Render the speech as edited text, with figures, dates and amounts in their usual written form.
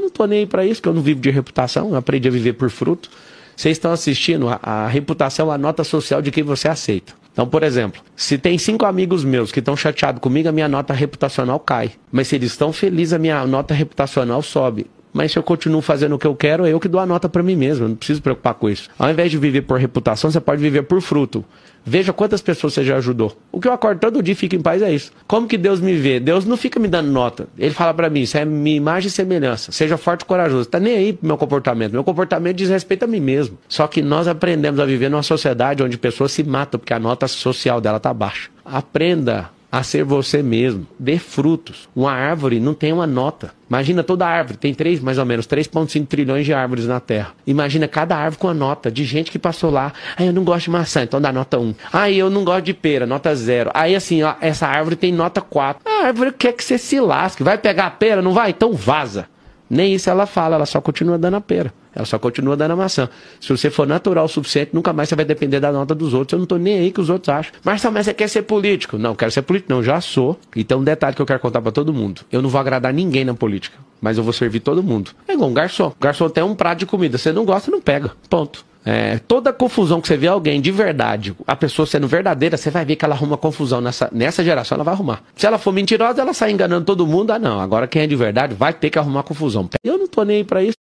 não tô nem aí pra isso, porque eu não vivo de reputação, eu aprendi a viver por fruto. Vocês estão assistindo, a reputação é a nota social de quem você aceita. Então, por exemplo, se tem 5 amigos meus que estão chateados comigo, a minha nota reputacional cai. Mas se eles estão felizes, a minha nota reputacional sobe. Mas se eu continuo fazendo o que eu quero, é eu que dou a nota para mim mesmo. Eu não preciso me preocupar com isso. Ao invés de viver por reputação, você pode viver por fruto. Veja quantas pessoas você já ajudou. O que eu acordo todo dia e fico em paz é isso. Como que Deus me vê? Deus não fica me dando nota. Ele fala para mim, isso é minha imagem e semelhança. Seja forte e corajoso. Tá nem aí pro meu comportamento. Meu comportamento diz respeito a mim mesmo. Só que nós aprendemos a viver numa sociedade onde pessoas se matam porque a nota social dela tá baixa. Aprenda a ser você mesmo. Dê frutos. Uma árvore não tem uma nota. Imagina toda árvore. Tem mais ou menos 3,5 trilhões de árvores na Terra. Imagina cada árvore com a nota de gente que passou lá. Ah, eu não gosto de maçã, então dá nota 1. Ah, eu não gosto de pera, nota 0. Aí assim, ó, essa árvore tem nota 4. A árvore quer que você se lasque. Vai pegar a pera? Não vai? Então vaza. Nem isso ela fala, ela só continua dando a pera. Ela só continua dando a maçã. Se você for natural o suficiente, nunca mais você vai depender da nota dos outros. Eu não tô nem aí que os outros acham. Marcelo, mas você quer ser político? Não, quero ser político. Não, já sou. Então um detalhe que eu quero contar pra todo mundo. Eu não vou agradar ninguém na política, mas eu vou servir todo mundo. É igual um garçom. O garçom tem um prato de comida. Você não gosta, não pega. Ponto. Toda confusão que você vê alguém de verdade, a pessoa sendo verdadeira, você vai ver que ela arruma confusão nessa geração, ela vai arrumar. Se ela for mentirosa, ela sai enganando todo mundo. Ah, não, agora quem é de verdade vai ter que arrumar confusão. Eu não tô nem aí pra isso.